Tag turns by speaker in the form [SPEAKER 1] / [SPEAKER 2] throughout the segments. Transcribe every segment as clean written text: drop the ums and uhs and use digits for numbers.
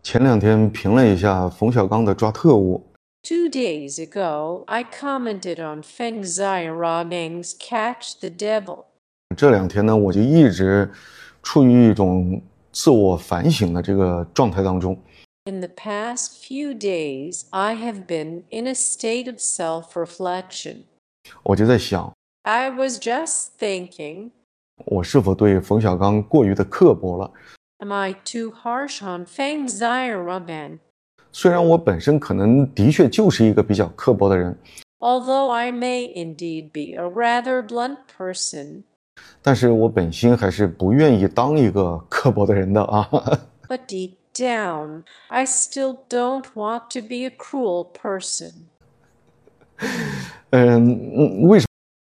[SPEAKER 1] 前两天评了一下冯小刚的《抓特务》。
[SPEAKER 2] 2 days ago, I commented on Feng Xiaorong's Catch the Devil.
[SPEAKER 1] 这两天呢，我就一直处于一种自我反省的这个状态当中。
[SPEAKER 2] In the past few days, I have been in a state of self-reflection.
[SPEAKER 1] 我就在想，
[SPEAKER 2] I was just thinking,
[SPEAKER 1] 我是否对冯小刚过于的刻薄了？
[SPEAKER 2] am I too harsh on Feng Xiaorong?
[SPEAKER 1] 虽然我本身可能的确就是一个比较刻薄的人，
[SPEAKER 2] Although I may indeed be a rather blunt person,
[SPEAKER 1] 但是我本心还是不愿意当一个刻薄的人的啊。
[SPEAKER 2] but deep down, I still don't want to be a cruel person.
[SPEAKER 1] 为什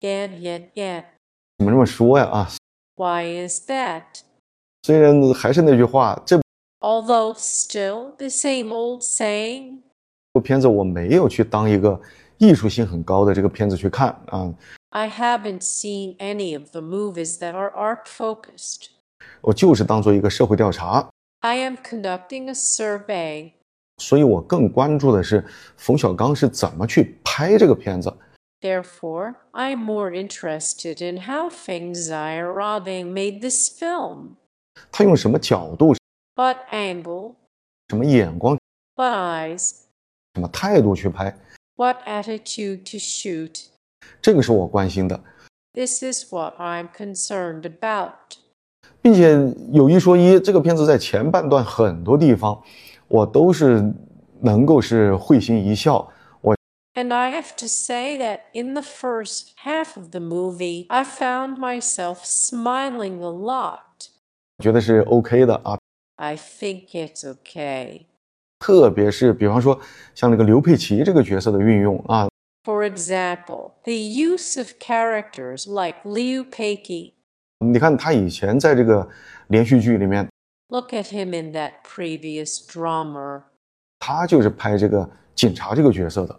[SPEAKER 2] Yet.
[SPEAKER 1] 么这么说呀？啊，
[SPEAKER 2] Why is that?
[SPEAKER 1] 虽然还是那句话，这
[SPEAKER 2] Although still the same old saying,
[SPEAKER 1] 部片子我没有去当一个艺术性很高的这个片子去看啊，
[SPEAKER 2] I haven't seen any of the movies that are art-focused.
[SPEAKER 1] 我就是当做一个社会调查，
[SPEAKER 2] I am conducting a survey.
[SPEAKER 1] 所以我更关注的是冯小刚是怎么去拍这个片子。
[SPEAKER 2] Therefore, I'm more interested in how Feng Xiaorong made this film.
[SPEAKER 1] 他用什么角度、
[SPEAKER 2] What angle?
[SPEAKER 1] 什么眼光、
[SPEAKER 2] What eyes?
[SPEAKER 1] 什么态度去拍，
[SPEAKER 2] What attitude to shoot?
[SPEAKER 1] 这个是我关心的。
[SPEAKER 2] This is what I'm concerned about.
[SPEAKER 1] 并且有一说一，这个片子在前半段很多地方我都是能够是会心一笑。
[SPEAKER 2] And I have to say that in the first half of the movie, I found myself smiling a lot.
[SPEAKER 1] 我觉得是 OK 的啊，
[SPEAKER 2] I think it's okay.
[SPEAKER 1] 特别是比方说像那个刘佩琦这个角色的运用啊，
[SPEAKER 2] For example, the use of characters like Liu Peiqi.
[SPEAKER 1] 你看他以前在这个连续剧里面，
[SPEAKER 2] Look at him in that previous drama.
[SPEAKER 1] 他就是拍这个警察这个角色的。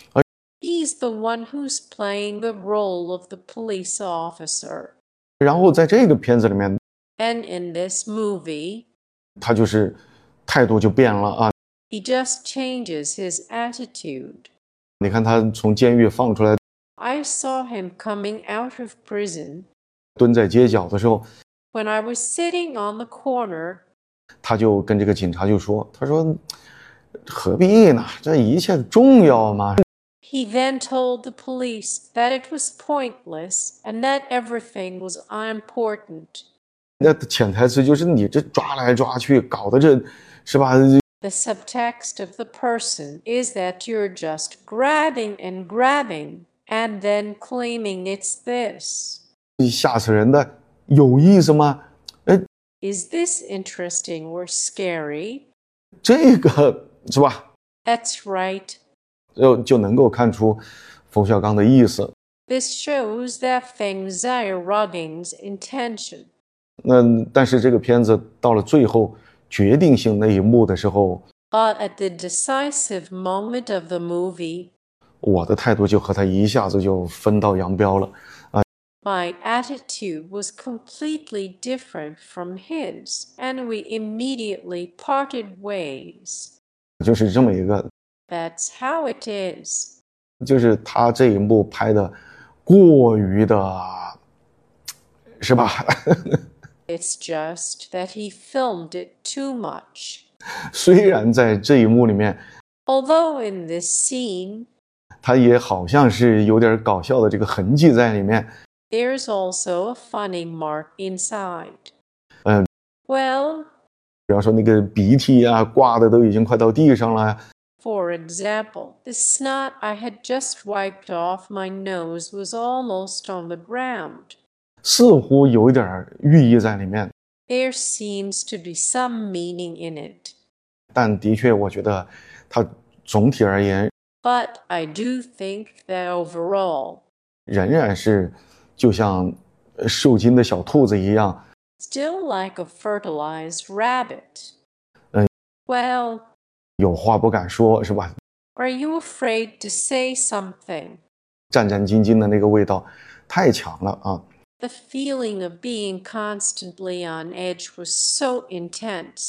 [SPEAKER 2] He's the one who's playing the role of the police officer.
[SPEAKER 1] 然后在这个片子里面，
[SPEAKER 2] And in this movie,
[SPEAKER 1] 他就是态度就变了啊。
[SPEAKER 2] he just changes his attitude.
[SPEAKER 1] 你看他从监狱放出来，
[SPEAKER 2] I saw him coming out of prison.
[SPEAKER 1] 蹲在街角的时候，
[SPEAKER 2] When I was sitting on the corner,
[SPEAKER 1] 他就跟这个警察就说，他说何必呢，这一切重要吗？
[SPEAKER 2] he then told the police that it was pointless and that everything was unimportant.
[SPEAKER 1] 那潜台词就是你这抓来抓去搞的这是吧，
[SPEAKER 2] The subtext of the person is that you're just grabbing and grabbing and then claiming it's this.
[SPEAKER 1] 吓死人的，有意思吗？
[SPEAKER 2] Is this interesting or scary?
[SPEAKER 1] 这个是吧，
[SPEAKER 2] That's right.
[SPEAKER 1] 就能够看出冯小刚的意思。
[SPEAKER 2] This shows that Feng Xiaorong's intention.
[SPEAKER 1] 但是这个片子到了最后决定性那一幕的时候，
[SPEAKER 2] But at the decisive moment of the movie,
[SPEAKER 1] 我的态度就和他一下子就分道扬镳了。
[SPEAKER 2] my attitude was completely different from his, and we immediately parted ways.
[SPEAKER 1] 就是这么一个，
[SPEAKER 2] That's how it is.
[SPEAKER 1] 就是他这一幕拍的过于的，是吧？
[SPEAKER 2] It's just that he filmed it too much.
[SPEAKER 1] 虽然在这一幕里面，
[SPEAKER 2] Although in this scene,
[SPEAKER 1] 他也好像是有点搞笑的这个痕迹在里面。
[SPEAKER 2] there's also a funny mark inside.
[SPEAKER 1] 嗯，
[SPEAKER 2] Well,
[SPEAKER 1] 比方说那个鼻涕啊，挂的都已经快到地上了。
[SPEAKER 2] for example, the snot I had just wiped off my nose was almost on the ground.
[SPEAKER 1] 似乎有一点寓意在里面，
[SPEAKER 2] There seems to be some meaning in it.
[SPEAKER 1] 但的确我觉得它总体而言
[SPEAKER 2] But I do think that overall,
[SPEAKER 1] 仍然是就像受精的小兔子一样，
[SPEAKER 2] still like a fertilized rabbit.
[SPEAKER 1] Uh,
[SPEAKER 2] Well,
[SPEAKER 1] 有话不敢说，是吧？
[SPEAKER 2] are you afraid to say something?
[SPEAKER 1] 战战兢兢的那个味道太强了啊！
[SPEAKER 2] The feeling of being constantly on edge was so intense.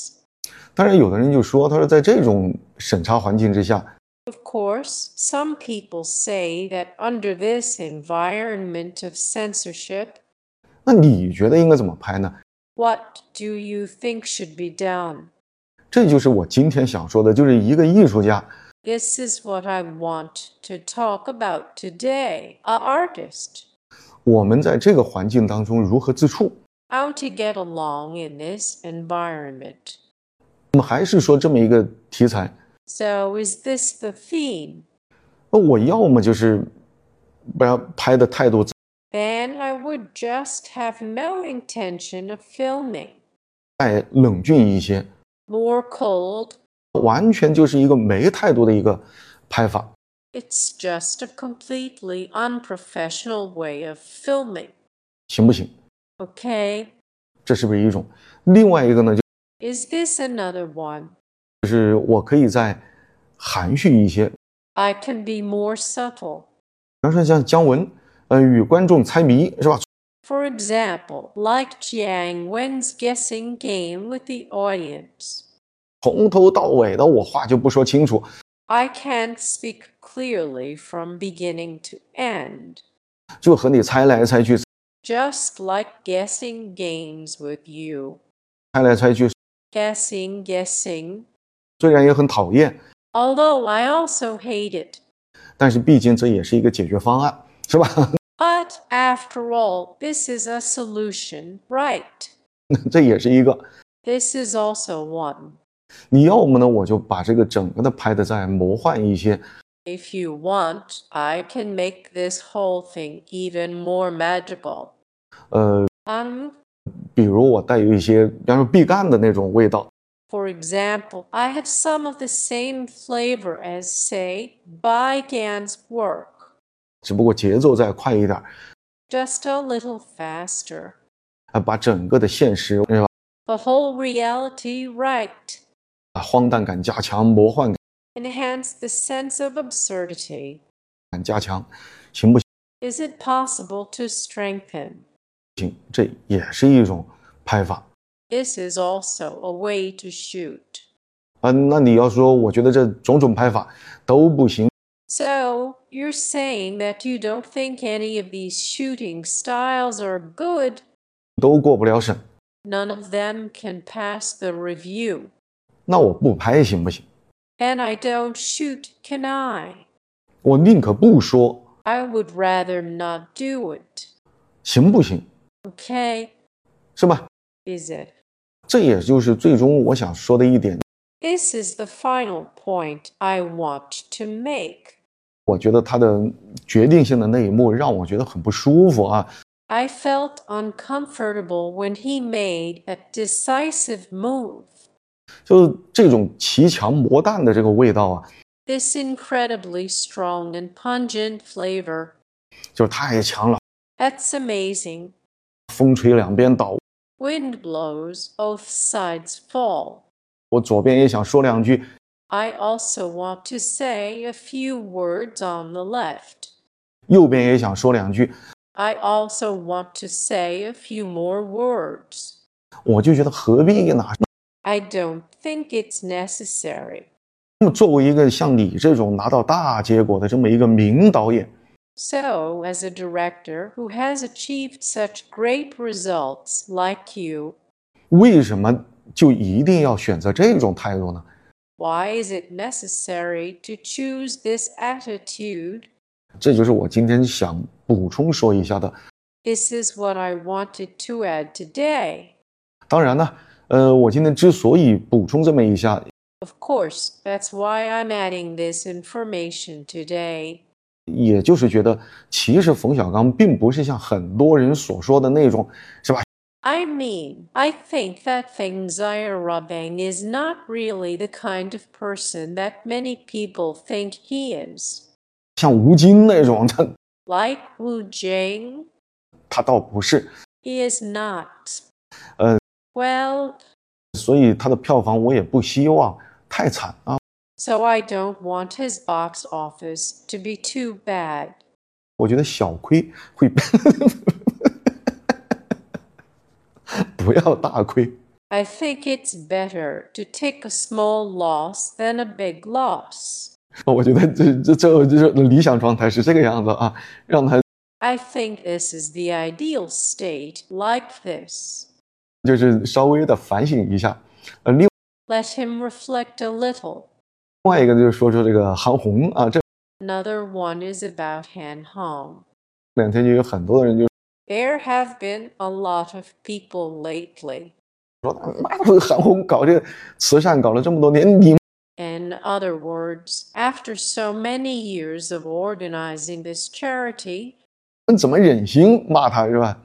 [SPEAKER 1] 当然，有的人就说，他说在这种审查环境之下，
[SPEAKER 2] Of course, some people say that under this environment of censorship,
[SPEAKER 1] 那你觉得应该怎么拍呢？
[SPEAKER 2] what do you think should be done?
[SPEAKER 1] 这就是我今天想说的，就是一个艺术家，
[SPEAKER 2] This is what I want to talk about today. An artist.
[SPEAKER 1] 我们在这个环境当中如何自处。
[SPEAKER 2] How to get along in this environment.
[SPEAKER 1] 我们还是说这么一个题材，
[SPEAKER 2] So, is this the theme?
[SPEAKER 1] 那我要么就是不要拍的态度
[SPEAKER 2] Then I would just have no intention of filming.
[SPEAKER 1] 再冷峻一些，
[SPEAKER 2] More cold.
[SPEAKER 1] 完全就是一个没态度的一个拍法，
[SPEAKER 2] It's just a completely unprofessional way of filming.
[SPEAKER 1] 行不行？
[SPEAKER 2] Okay.
[SPEAKER 1] 这是不是一种？另外一个呢，
[SPEAKER 2] Is this another one?
[SPEAKER 1] 就是我可以再含蓄一些，比
[SPEAKER 2] I can be more subtle.
[SPEAKER 1] 方说像姜文，与观众猜谜是吧？
[SPEAKER 2] For example, like Jiang Wen's guessing game with the audience.
[SPEAKER 1] 从头到尾的我话就不说清楚，
[SPEAKER 2] I can't speak clearly from beginning to end.
[SPEAKER 1] 就和你猜来猜去，
[SPEAKER 2] Just like guessing games with you.
[SPEAKER 1] 猜来猜去，
[SPEAKER 2] Guessing.
[SPEAKER 1] 虽然也很讨厌，
[SPEAKER 2] Although I also hate it.
[SPEAKER 1] 但是毕竟这也是一个解决方案，是吧？
[SPEAKER 2] But after all, this is a solution, right?
[SPEAKER 1] 这也是一个。
[SPEAKER 2] This is also one.
[SPEAKER 1] 你要么呢，我就把这个整个的拍的再魔幻一些，
[SPEAKER 2] If you want, I can make this whole thing even more magical.
[SPEAKER 1] 比如我带有一些，比方说毕赣的那种味道，
[SPEAKER 2] For example, I have some of the same flavor as, say, Bai Gan's work,
[SPEAKER 1] 只不过节奏再快一点，
[SPEAKER 2] just a little faster.
[SPEAKER 1] 把整个的现实是吧，
[SPEAKER 2] The whole reality right.
[SPEAKER 1] 把荒诞感加强，魔幻
[SPEAKER 2] Enhance the sense of absurdity.
[SPEAKER 1] 感加强，行不行？
[SPEAKER 2] Is it possible to strengthen?
[SPEAKER 1] 这也是一种拍法。
[SPEAKER 2] This is also a way to shoot.
[SPEAKER 1] 那你要说，我觉得这种种拍法都不行，
[SPEAKER 2] So, you're saying that you don't think any of these shooting styles are good?
[SPEAKER 1] 都过不了审，
[SPEAKER 2] None of them can pass the review.
[SPEAKER 1] 那我不拍行不行？
[SPEAKER 2] And I don't shoot, can I?
[SPEAKER 1] 我宁可不说，
[SPEAKER 2] I would rather not do it.
[SPEAKER 1] 行不行？
[SPEAKER 2] Okay,
[SPEAKER 1] 是吧？
[SPEAKER 2] is it?
[SPEAKER 1] 这也就是最终我想说的一点。
[SPEAKER 2] This is the final point I want to make.
[SPEAKER 1] 我觉得他的决定性的那一幕让我觉得很不舒服啊！
[SPEAKER 2] I felt uncomfortable when he made a decisive move.
[SPEAKER 1] 就这种骑墙魔弹的这个味道啊，
[SPEAKER 2] This incredibly strong and pungent flavor.
[SPEAKER 1] 就是太强了，
[SPEAKER 2] That's amazing.
[SPEAKER 1] 风吹两边倒。
[SPEAKER 2] Wind blows, both sides fall.
[SPEAKER 1] 我左边也想说两句，
[SPEAKER 2] I also want to say a few words on the left.
[SPEAKER 1] 右边也想说两句，
[SPEAKER 2] I also want to say a few more words.
[SPEAKER 1] 我就觉得何必呢？
[SPEAKER 2] I don't think it's necessary.
[SPEAKER 1] 那么作为一个像你这种拿到大结果的这么一个名导演，
[SPEAKER 2] So, as a director who has achieved such great results like you,
[SPEAKER 1] 为什么就一定要选择这种态度呢？
[SPEAKER 2] why is it necessary to choose this attitude?
[SPEAKER 1] 这就是我今天想补充说一下的。
[SPEAKER 2] This is what I wanted to add today.
[SPEAKER 1] 当然呢，我今天之所以补充这么一下，
[SPEAKER 2] Of course, that's why I'm adding this information today.
[SPEAKER 1] 也就是觉得，其实冯小刚并不是像很多人所说的那种，是吧？
[SPEAKER 2] I mean, I think that Feng Zayarabang is not really the kind of person that many people think he is.
[SPEAKER 1] 像吴京那种，
[SPEAKER 2] Like Wu Jing,
[SPEAKER 1] 他倒不是，
[SPEAKER 2] he is not.
[SPEAKER 1] 呃
[SPEAKER 2] Well,
[SPEAKER 1] 所以他的票房我也不希望太惨啊。
[SPEAKER 2] so I don't want his box office to be too bad.
[SPEAKER 1] 我觉得小亏会，不要大亏。
[SPEAKER 2] I think it's better to take a small loss than a big loss.
[SPEAKER 1] 我觉得这理想状态是这个样子啊，让他
[SPEAKER 2] I think this is the ideal state, like this.
[SPEAKER 1] 就是稍微的反省一下。另
[SPEAKER 2] Let him reflect a little.
[SPEAKER 1] 外一个就是说这个韩红啊，这
[SPEAKER 2] Another one is about Han Hong.
[SPEAKER 1] 两天就有很多的人就
[SPEAKER 2] There have been a lot of people lately.
[SPEAKER 1] 说，妈的，韩红搞这个慈善搞了这么多年，你
[SPEAKER 2] In other words, after so many years of organizing this charity,
[SPEAKER 1] 们怎么忍心骂他是吧？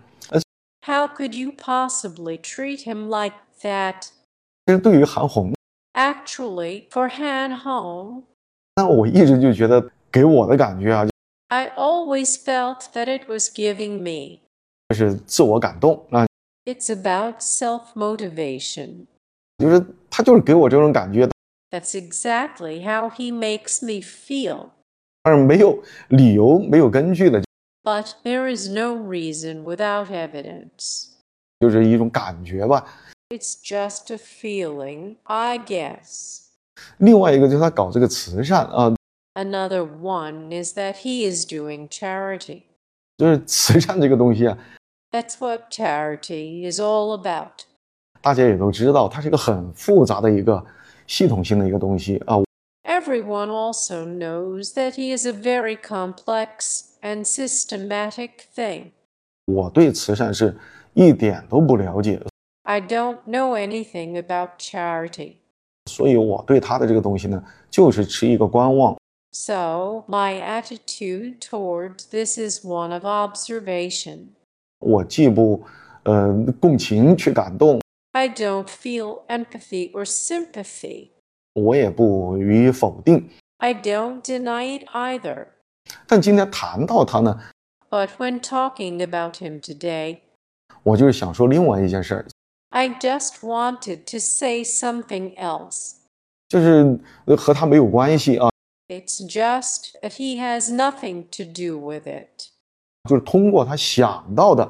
[SPEAKER 2] how could you possibly treat him like that?
[SPEAKER 1] 其实对于韩红，
[SPEAKER 2] Actually, for Han Hong,
[SPEAKER 1] 那我一直就觉得给我的感觉啊，
[SPEAKER 2] I always felt that it was giving me.
[SPEAKER 1] 就是自我感动啊，
[SPEAKER 2] It's about self-motivation.
[SPEAKER 1] 就是他就是给我这种感觉，
[SPEAKER 2] That's exactly how he makes me feel.
[SPEAKER 1] 但是没有理由、没有根据的，
[SPEAKER 2] But there is no reason without evidence.
[SPEAKER 1] 就是一种感觉吧。
[SPEAKER 2] It's just a feeling, I guess.
[SPEAKER 1] 另外一个就是他搞这个慈善啊，
[SPEAKER 2] Another one is that he is doing charity.
[SPEAKER 1] 就是慈善这个东西啊，
[SPEAKER 2] That's what charity is all about.
[SPEAKER 1] 大家也都知道，它是一个很复杂的一个系统性的一个东西啊。
[SPEAKER 2] Everyone also knows that he is a very complex and systematic thing.
[SPEAKER 1] 我对慈善是一点都不了解，
[SPEAKER 2] I don't know anything about charity.
[SPEAKER 1] 所以我对他的这个东西呢，就是持一个观望。
[SPEAKER 2] So, my attitude towards this is one of observation.
[SPEAKER 1] 我既不共情去感动，
[SPEAKER 2] I don't feel empathy or sympathy.
[SPEAKER 1] 我也不予以否定。
[SPEAKER 2] I don't deny it either.
[SPEAKER 1] 但今天谈到他呢，
[SPEAKER 2] But when talking about him today,
[SPEAKER 1] 我就是想说另外一件事儿，
[SPEAKER 2] I just wanted to say something else.
[SPEAKER 1] 就是和他没有关系啊，
[SPEAKER 2] It's just that he has nothing to do with it.
[SPEAKER 1] 就是通过他想到的，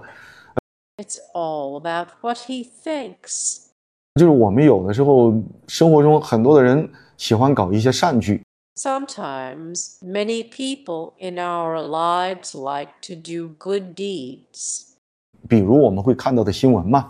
[SPEAKER 2] It's all about what he thinks.
[SPEAKER 1] 就是我们有的时候生活中很多的人喜欢搞一些善举，
[SPEAKER 2] Sometimes, many people in our lives like to do good deeds.
[SPEAKER 1] 比如我们会看到的新闻嘛，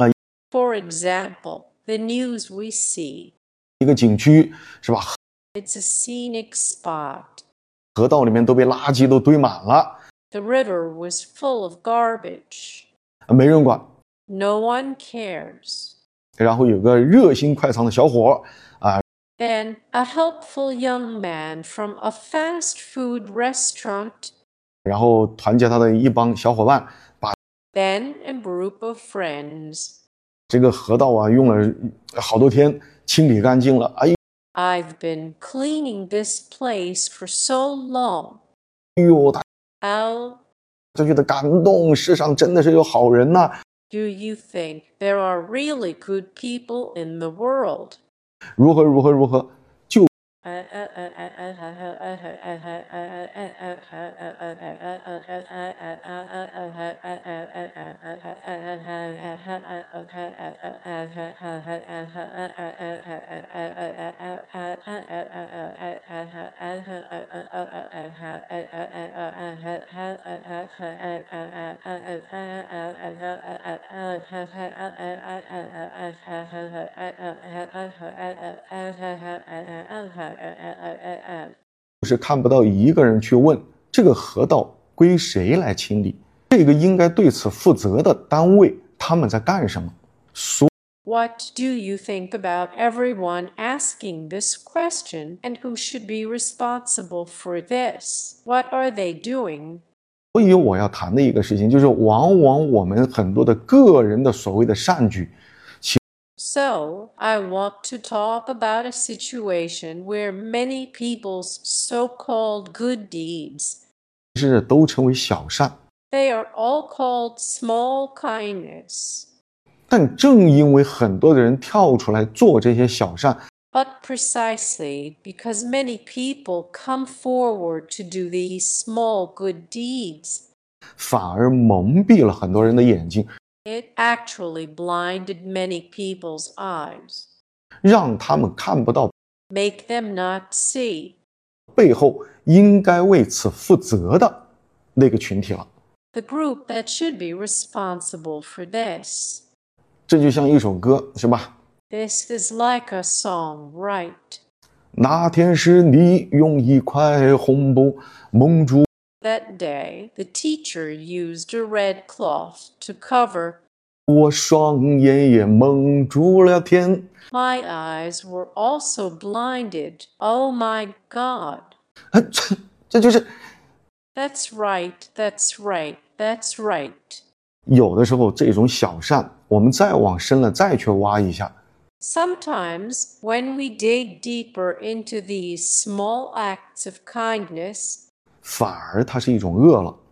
[SPEAKER 2] For example, the news we see.
[SPEAKER 1] 一个景区是吧，
[SPEAKER 2] It's a scenic spot.
[SPEAKER 1] 河道里面都被垃圾都堆满了，
[SPEAKER 2] The river was full of garbage.
[SPEAKER 1] 没人管。
[SPEAKER 2] No one cares.
[SPEAKER 1] 然后有个热心快餐的小伙啊，
[SPEAKER 2] Then a helpful young man from a fast food restaurant.
[SPEAKER 1] 然后团结他的一帮小伙伴，把
[SPEAKER 2] Then a group of friends.
[SPEAKER 1] 这个河道啊用了好多天清理干净了。哎
[SPEAKER 2] I've been cleaning this place for so long.
[SPEAKER 1] 呦，他
[SPEAKER 2] How
[SPEAKER 1] 就觉得感动，世上真的是有好人呐、
[SPEAKER 2] do you think there are really good people in the world?
[SPEAKER 1] 如何如何如何，就 是看不到一个人去问这个河道归谁来清理，这个应该对此负责的单位他们在干什么。
[SPEAKER 2] What do you think about everyone asking this question, and who should be responsible for this? What are they doing?
[SPEAKER 1] 所以我要谈的一个事情就是，往往我们很多的个人的所谓的善举，
[SPEAKER 2] So, I want to talk about a situation where many people's so-called good deeds,
[SPEAKER 1] 是都称为小善。
[SPEAKER 2] they are all called small kindness.
[SPEAKER 1] 但正因为很多的人跳出来做这些小善，
[SPEAKER 2] But precisely because many people come forward to do these small good deeds,
[SPEAKER 1] 反而蒙蔽了很多人的眼睛，
[SPEAKER 2] It actually blinded many people's eyes,
[SPEAKER 1] 让他们看不到
[SPEAKER 2] make them not see
[SPEAKER 1] 背后应该为此负责的那个群体了。
[SPEAKER 2] the group that should be responsible for this.
[SPEAKER 1] 这就像一首歌，是吧？
[SPEAKER 2] This is like a song, right?
[SPEAKER 1] 那天是你用一块红布蒙住
[SPEAKER 2] That day, the teacher used a red cloth to cover.
[SPEAKER 1] 我双眼，也蒙住了天。
[SPEAKER 2] My eyes were also blinded. Oh my God.
[SPEAKER 1] 这就是
[SPEAKER 2] That's right, that's right, that's right.
[SPEAKER 1] 有的时候这种小善，我们再往深了再去挖一下，
[SPEAKER 2] Sometimes, when we dig deeper into these small acts of kindness,
[SPEAKER 1] 反而它是一种恶了。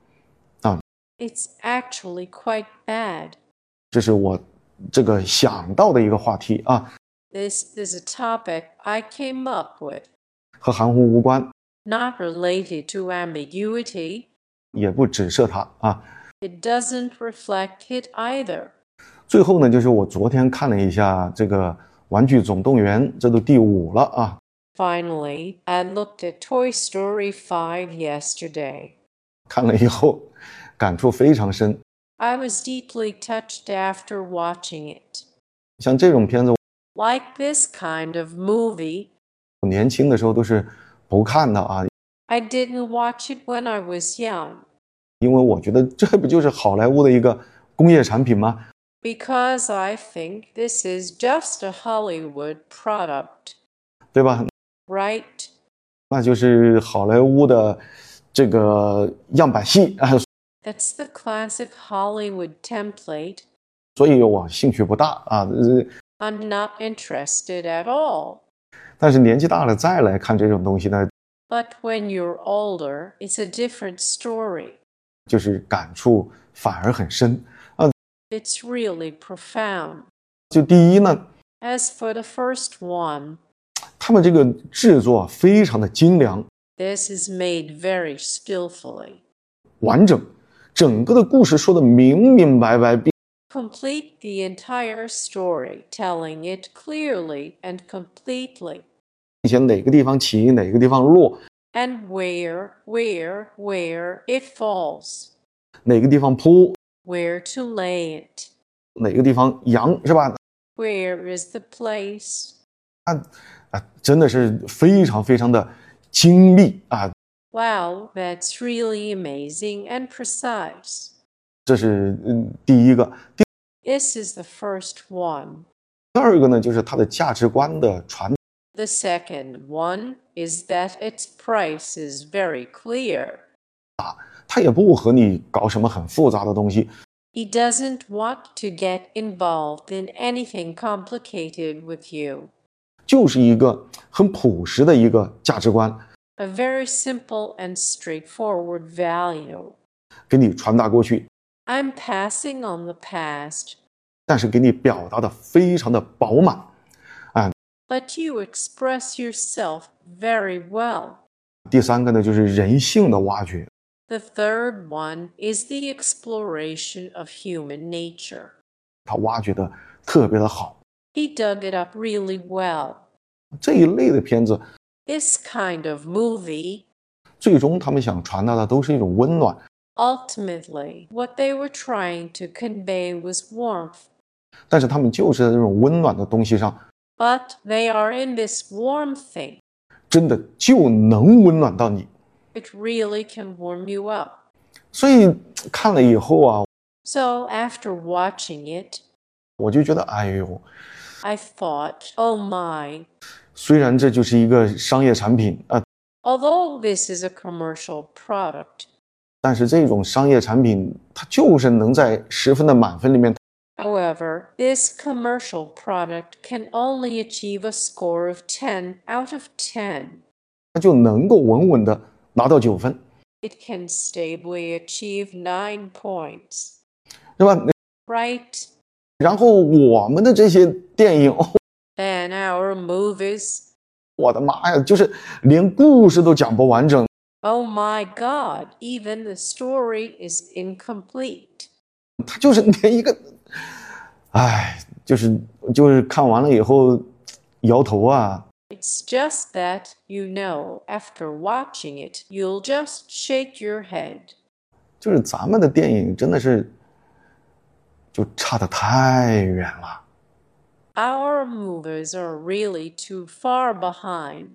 [SPEAKER 2] it's actually quite bad.
[SPEAKER 1] 这是我这个想到的一个话题啊，
[SPEAKER 2] This is a topic I came up with,
[SPEAKER 1] 和含糊无关，
[SPEAKER 2] not related to ambiguity.
[SPEAKER 1] 也不指涉它啊。
[SPEAKER 2] It doesn't reflect it either.
[SPEAKER 1] 最后呢，就是我昨天看了一下这个《玩具总动员》，这都第5了啊。
[SPEAKER 2] Finally, I looked at Toy Story 5 yesterday.
[SPEAKER 1] 看了以后，感触非常深。
[SPEAKER 2] I was deeply touched after watching it.
[SPEAKER 1] 像这种片子，
[SPEAKER 2] Like this kind of movie,
[SPEAKER 1] 我年轻的时候都是不看的啊，
[SPEAKER 2] I didn't watch it when I was young,
[SPEAKER 1] 因为我觉得这不就是好莱坞的一个工业产品吗？
[SPEAKER 2] because I think this is just a Hollywood product,
[SPEAKER 1] 对吧？
[SPEAKER 2] right?
[SPEAKER 1] 那就是好莱坞的这个样板戏啊，
[SPEAKER 2] That's the classic Hollywood template.
[SPEAKER 1] 所以我兴趣不大啊。
[SPEAKER 2] I'm not interested at all.
[SPEAKER 1] 但是年纪大了再来看这种东西呢，
[SPEAKER 2] But when you're older, it's a different story.
[SPEAKER 1] 就是感触反而很深。
[SPEAKER 2] It's really profound.
[SPEAKER 1] 就第一呢，
[SPEAKER 2] As for the first one,
[SPEAKER 1] 他们这个制作非常的精良
[SPEAKER 2] this is made very skillfully.
[SPEAKER 1] 完整，整个的故事说的明明白白，
[SPEAKER 2] Complete the entire story, telling it clearly and completely.
[SPEAKER 1] 并且哪个地方起，哪个地方落，
[SPEAKER 2] And where it falls,
[SPEAKER 1] 哪个地方铺，
[SPEAKER 2] where to lay it,
[SPEAKER 1] 哪个地方扬，是吧？
[SPEAKER 2] where is the place.
[SPEAKER 1] 真的是非常非常的精密啊！
[SPEAKER 2] Wow, that's really amazing and precise.
[SPEAKER 1] 这是第一个。
[SPEAKER 2] This is the first one.
[SPEAKER 1] 第二个呢，就是它的价值观的传，
[SPEAKER 2] The second one is that its price is very clear.
[SPEAKER 1] 它也不和你搞什么很复杂的东西，
[SPEAKER 2] He doesn't want to get involved in anything complicated with you.
[SPEAKER 1] 就是一个很朴实的一个价值观，
[SPEAKER 2] A very simple and straightforward value.
[SPEAKER 1] 给你传达过去，
[SPEAKER 2] I'm passing on the past,
[SPEAKER 1] 但是给你表达的非常的饱满。
[SPEAKER 2] but you express yourself very well.
[SPEAKER 1] 第三个呢，就是人性的挖掘，
[SPEAKER 2] The third one is the exploration of human nature.
[SPEAKER 1] 它挖掘的特别的好。
[SPEAKER 2] He dug it up really well.
[SPEAKER 1] 这一类的片子，
[SPEAKER 2] This kind of movie,
[SPEAKER 1] 最终他们想传达的都是一种温暖，
[SPEAKER 2] ultimately, what they were trying to convey was warmth.
[SPEAKER 1] 但是他们就是在这种温暖的东西上，
[SPEAKER 2] But they are in this warm thing.
[SPEAKER 1] 真的就能温暖到你。
[SPEAKER 2] It really can warm you up.
[SPEAKER 1] 所以看了以后啊，
[SPEAKER 2] So after watching it,
[SPEAKER 1] 我就觉得，哎呦，
[SPEAKER 2] I thought, oh my.
[SPEAKER 1] 虽然这就是一个商业产品啊，
[SPEAKER 2] Although this is a commercial product,
[SPEAKER 1] 但是这种商业产品它就是能在10分的满分里面，
[SPEAKER 2] however, this commercial product can only achieve a score of 10 out of 10.
[SPEAKER 1] 它就能够稳稳的拿到9分，
[SPEAKER 2] It can stably achieve 9 points.
[SPEAKER 1] 是吧？
[SPEAKER 2] Right?
[SPEAKER 1] 然后我们的这些电影，哦，
[SPEAKER 2] Then our movies,
[SPEAKER 1] 我的妈呀，就是连故事都讲不完整，
[SPEAKER 2] oh my God, even the story is incomplete.
[SPEAKER 1] 它就是连一个唉，就是看完了以后摇头啊。
[SPEAKER 2] It's just that, after watching it, you'll just shake your head.
[SPEAKER 1] 就是咱们的电影真的是就差得太远了。
[SPEAKER 2] Our movies are really too far behind.